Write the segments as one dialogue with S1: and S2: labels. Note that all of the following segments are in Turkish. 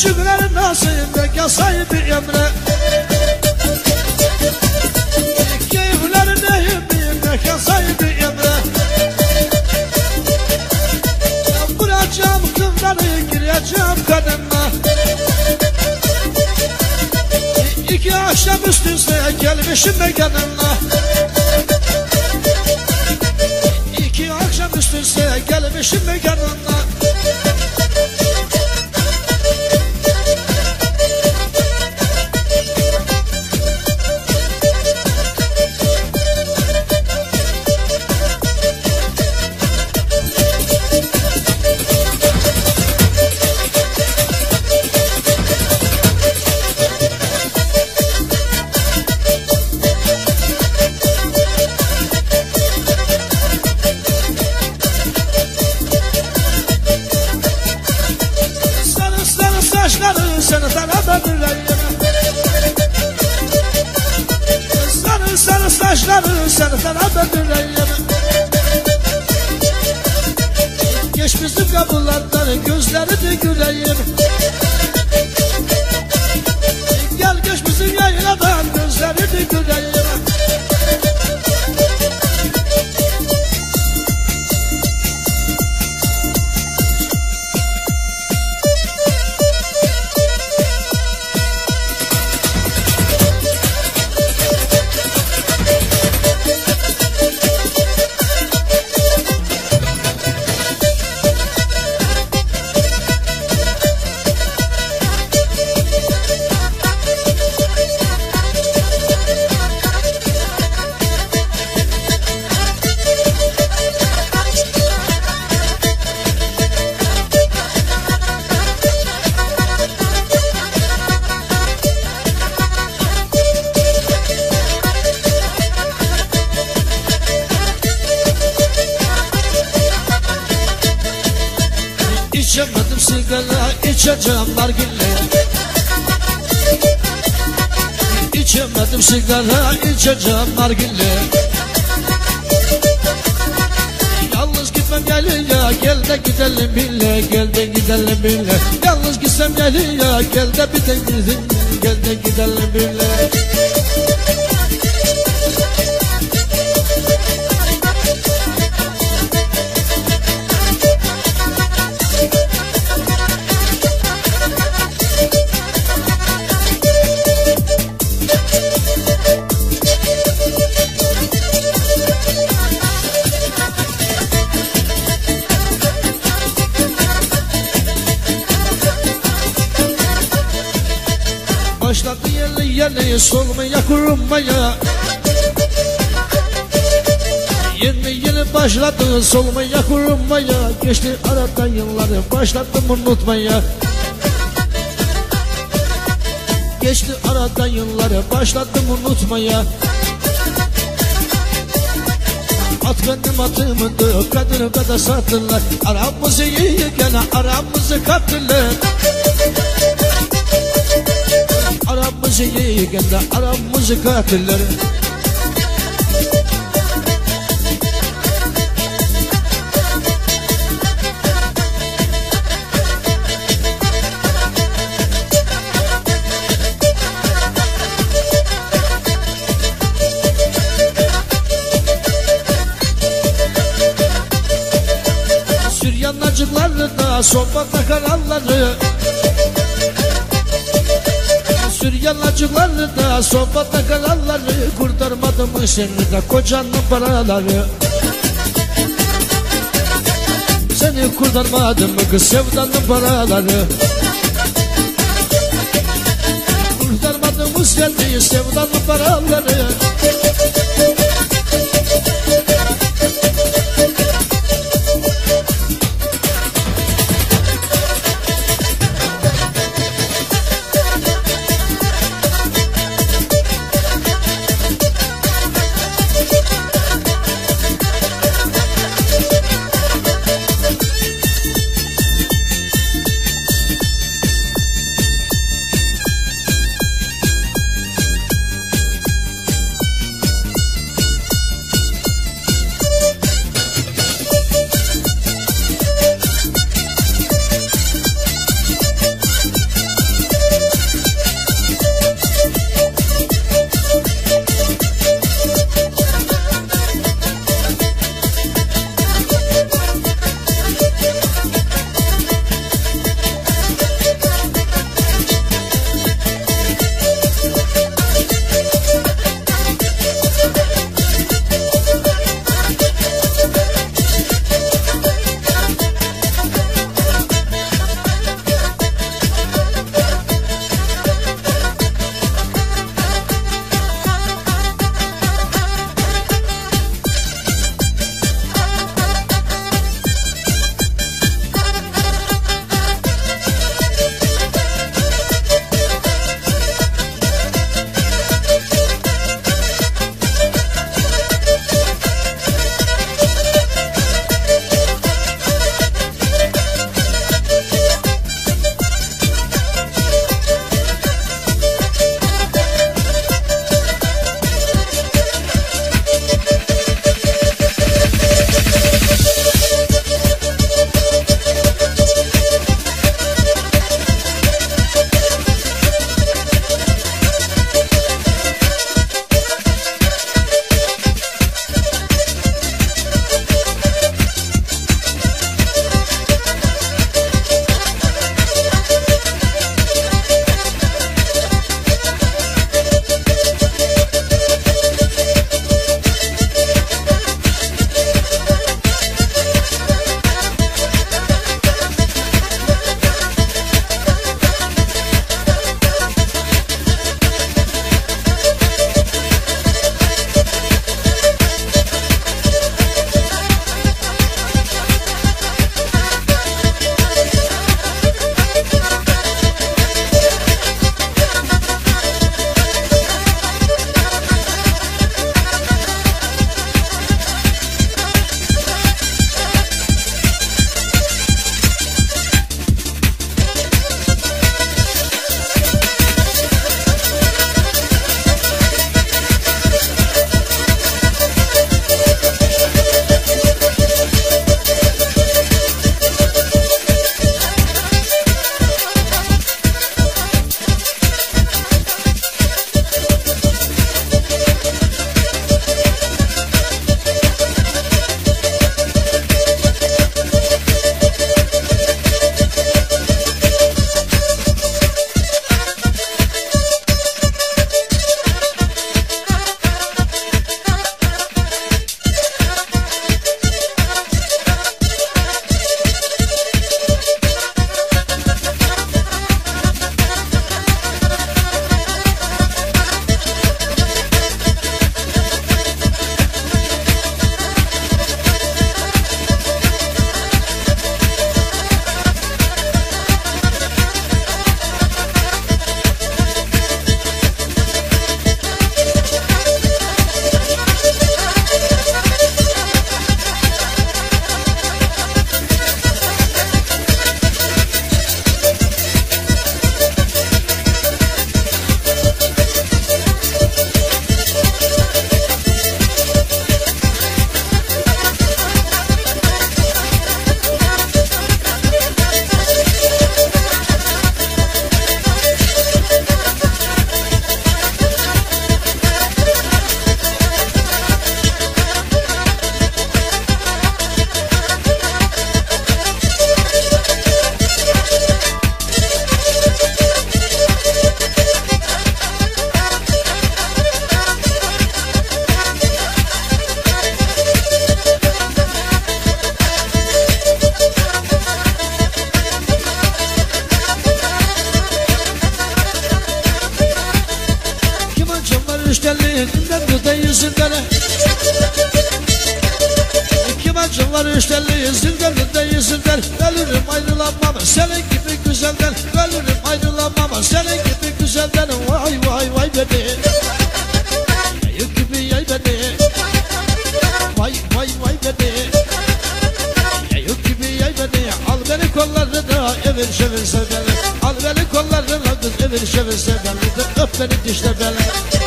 S1: küçüklerin nasıl mekan sahibi emre. Keyiflerin neyim mekan sahibi emre. Vuracağım kızları gireceğim kadınla. İki akşam üstünse gelmişim mekanına. İki akşam üstünse gelmişim mekanına. Saçları seni tanıda yüreğime. Sarı sarı saçları seni tanıda yüreğime. Geç bizim kapılardan gözlerini güleyim. Gel geç bizim yayladan gözlerini güleyim. İçemedim sigara, içeceğim nargile. İçemedim sigara, içeceğim nargile. Yalnız gitmem geliyor, gel de gidelim bile, gel de gidelim bile. Yalnız gitsem geliyor, gel de gidelim, gel de gidelim bile. Başladı yerli yerli solmaya kurulmaya. Yeni başladı solmaya kurulmaya. Geçti aradan yılları başladım unutmaya. Geçti aradan yılları başladım unutmaya. At benim atımdı kadını kadar sattılar. Aramızı yiyken aramızı kattılar. Aramızı yiyken de aramızı katiller. Süryan acıkları da sohbata kararları. Süryan acıkları da sohbata kararları. Kurtarmadı mı seni de kocanın paraları. Seni kurtarmadı mı kız sevdanın paraları. Kurtarmadı mı seni sevdanın paraları. var 3 telli zillerinde yüzünden. Ölürüm ayrılamam senin gibi güzelden. Ölürüm ayrılamam senin gibi güzelden. Vay vay vay beni, yayık gibi yay beni. Vay vay vay beni, yayık gibi yay beni. Al beni kollarına evir çevir sev beni. Al beni kollarına kız evir çevir sev beni. Öp beni dişle beni.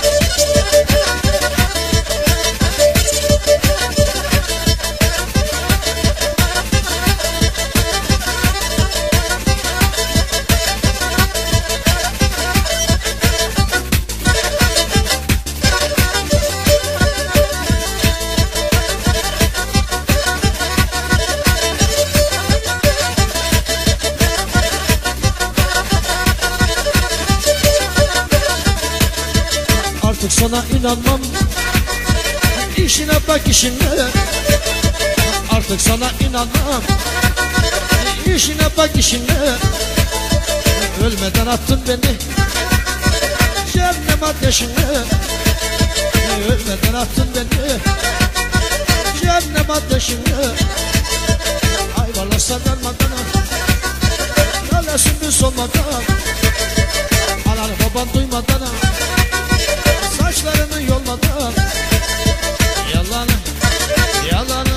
S1: Artık sana inanmam, işine bak işine. Artık sana inanmam, işine bak işine. Ölmeden attın beni cehennem ateşine. Ölmeden attın beni cehennem ateşine. Ayvarlarsa darmadan, yalesin bir solmadan. Anan baban duymadan, saçlarını yolmadan. Yalan, yalan,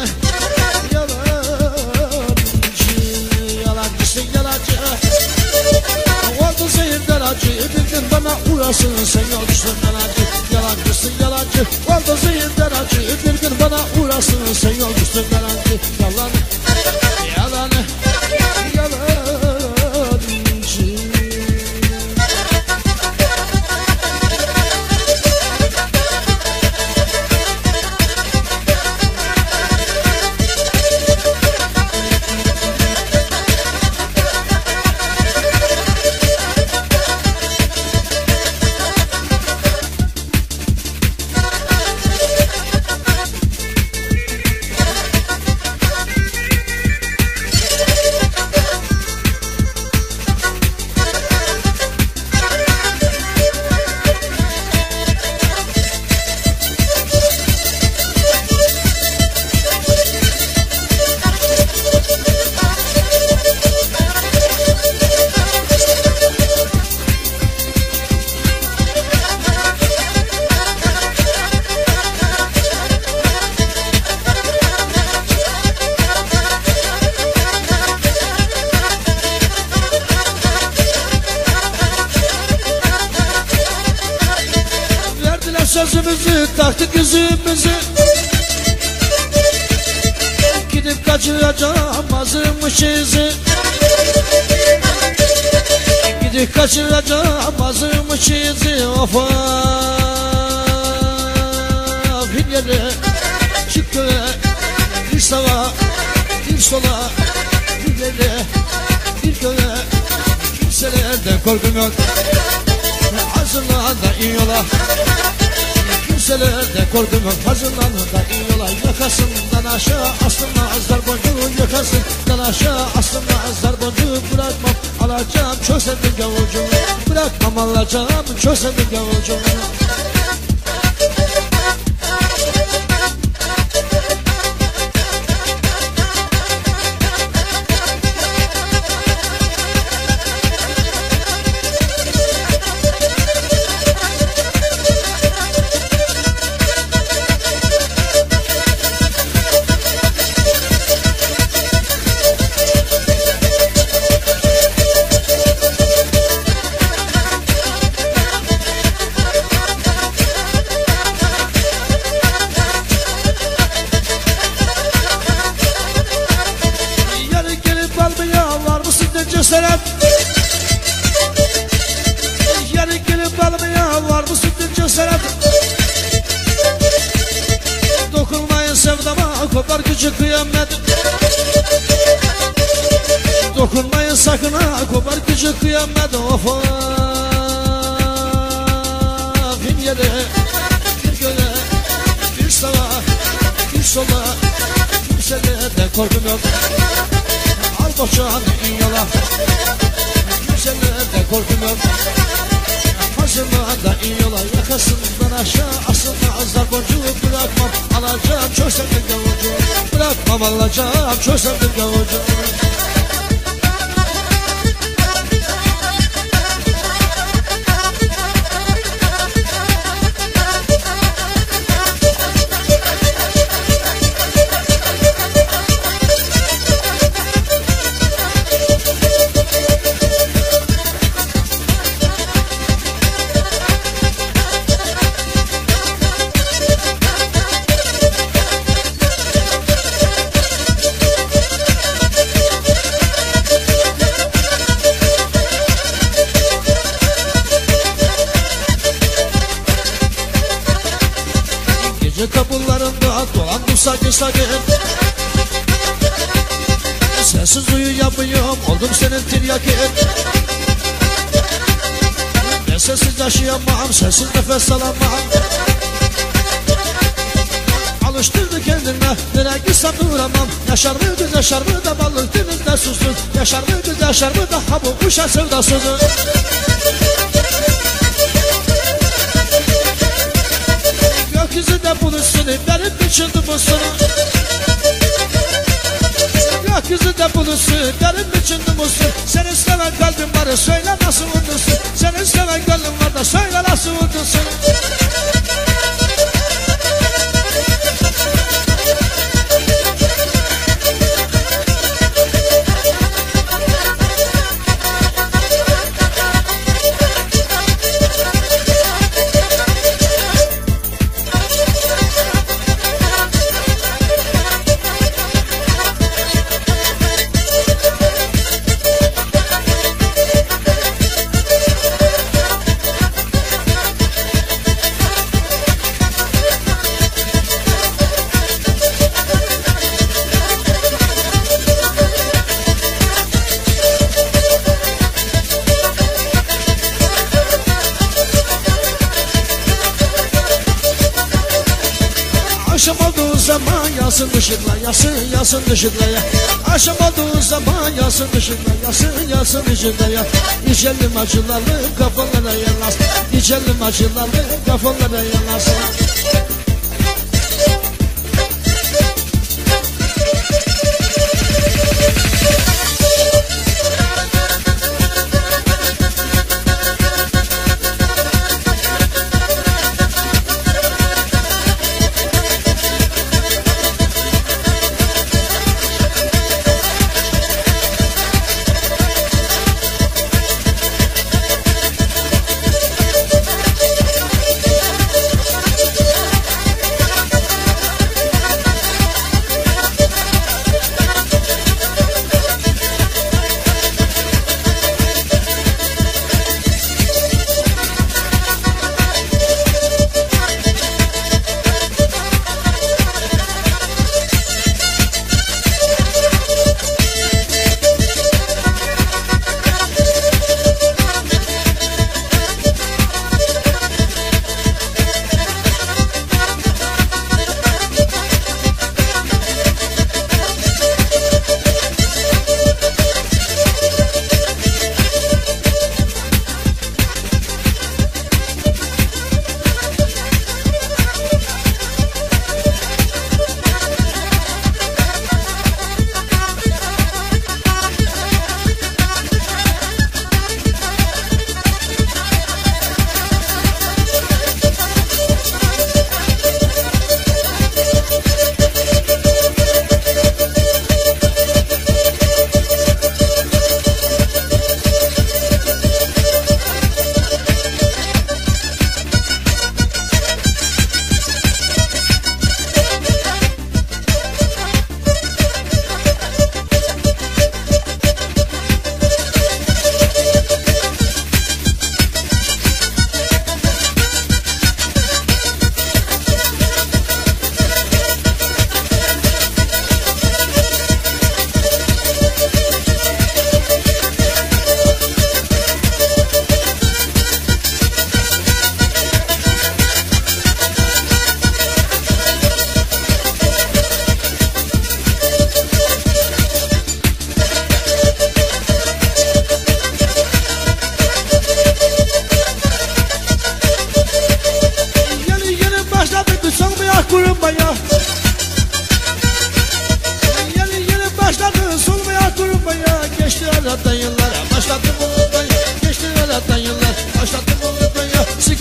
S1: yalancı. Yalancısın yalancı. Oldu zehirden acı. Bir gün bana uğrasın sen yolcusun yalancı. Yalancısın yalancı. Oldu zehirden acı. Bir gün bana uğrasın sen yolcusun yalancı. Yalan, yalan, yalancı. Sözümüzü taktık yüzümüzü. Gidip kaçıracağım azılmış izi. Gidip kaçıracağım azılmış izi. Of of bir yere çık göğe. Bir sağa bir sola. Bir yere bir göğe. Kimselerden korkum yok. Hazırlan da iyi yola. Kimselerde korkum yok, hazırlan da iyi yola. Yakasından aşağı aslında azlar boncuğu. Yakasından aşağı aslında azlar boncuğu. Bırakmam alacağım çok sevdim gavucumu. Bırakmam alacağım çok sevdim gavucumu. Cesaret, yarın gelip almaya var mısın cesaret? Dokunmayın sevdama, kopar gücü kıyamet. Dokunmayın sakın ha, kopar gücü kıyamet. Of of bir yere, bir göğe, bir sağa, bir sola. Kimselerden korkum yok. Al boşanı iyi yola. Kimselerden korkum yok. Kızılığında iyi yola yakasından aşağı asılma azar boncuğu bırakmam. Alacağım çok sevdim gavucu, bırakmam alacağım çok sevdim gavucu. Gece kapılarında dolandım sakin sakin. Sensiz uyuyamıyorum, oldum senin tiryakin. Ben sensiz yaşayamam, sensiz nefes alamam. Alıştırdı kendine, nereye gitsem duramam. Yaşar mıydı, yaşar mı da balık denizde susuz. Yaşar mıydı, yaşar mı da ha bu kuşa sevdasızı. Gökyüzünde buluşsun, benim için bulsun. Gökyüzünde buluşsun, benim için bulsun. Seni seven kalbim var, söyle nasıl unutsun. Seni seven gönlüm var da söyle nasıl unutsun. Akşam olduğu zaman yansın ışıklar, yansın yansın ışıklar ya. Akşam olduğu zaman yansın ışıklar, yansın yansın ışıklar ya. İçelim acılarlı kafalara yanlasın, İçelim acılarlı kafalara yanlasın.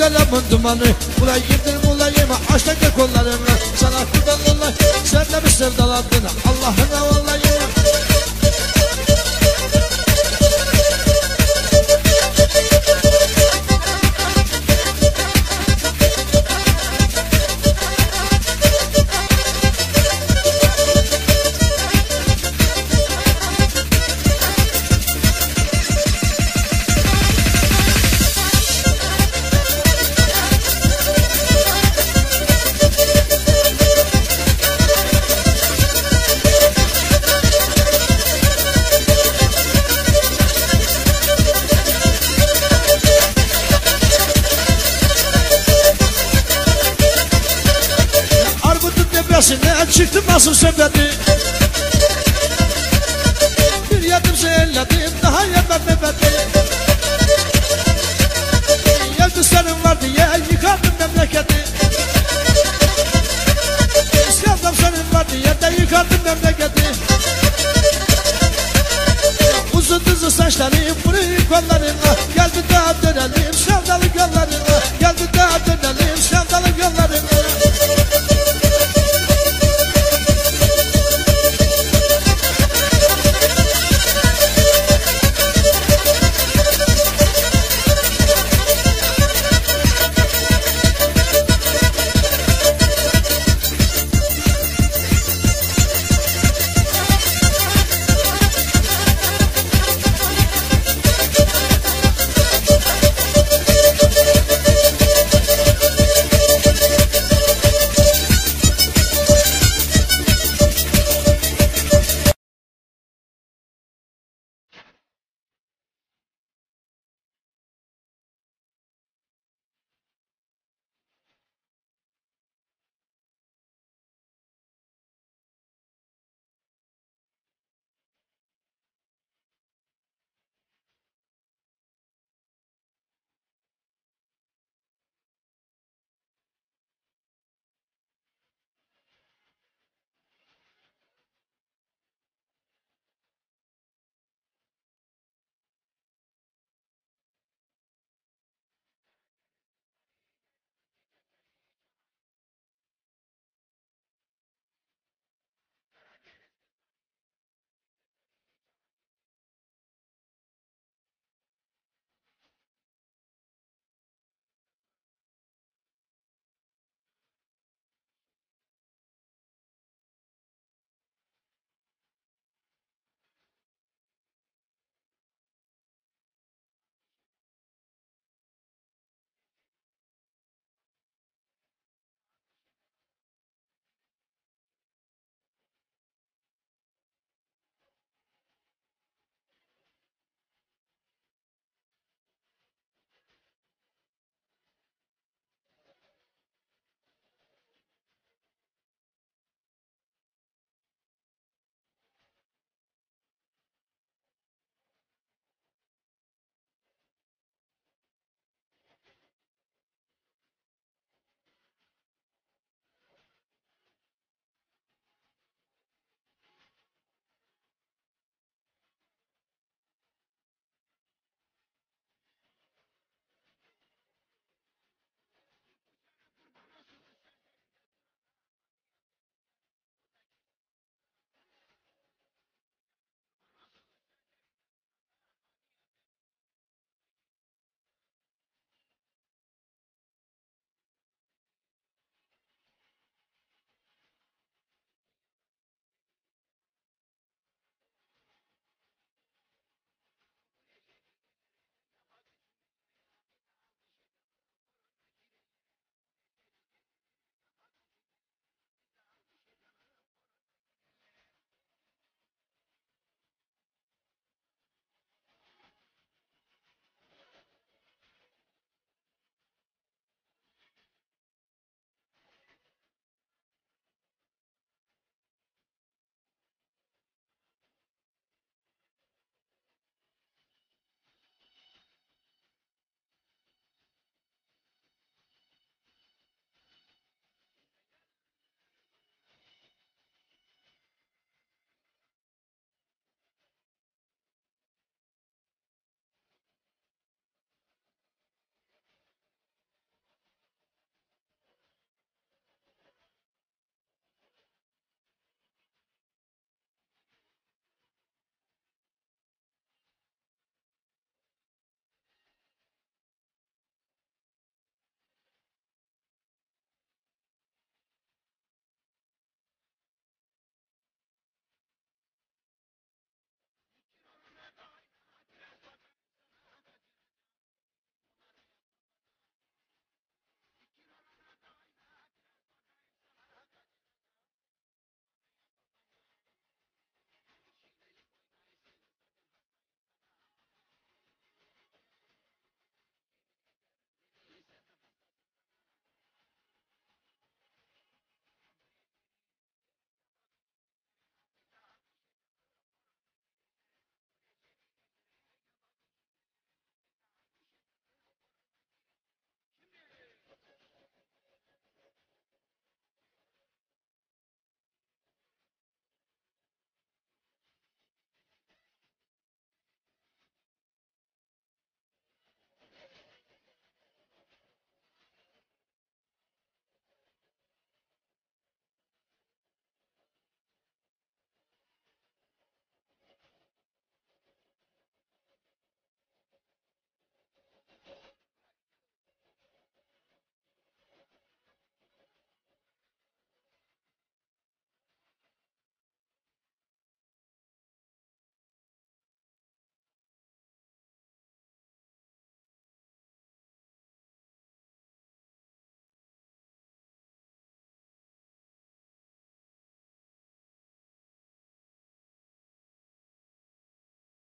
S1: yaramın dumanı. Ulay yedim ulayım açtaki kollarını. Sana kurban olay sen de mi sevdalandın Allah'ına vallahi. Ne çıktım nasıl sepeti. Bir yedim zehirledim daha yemem nefeti. Evde senin var diye yıkardım memleketi. Sevdam senin var diye de yıkardım memleketi. Uzun düzü saçlarım, burayı kollarına. Gel bir daha dönelim sevdalık yollarına.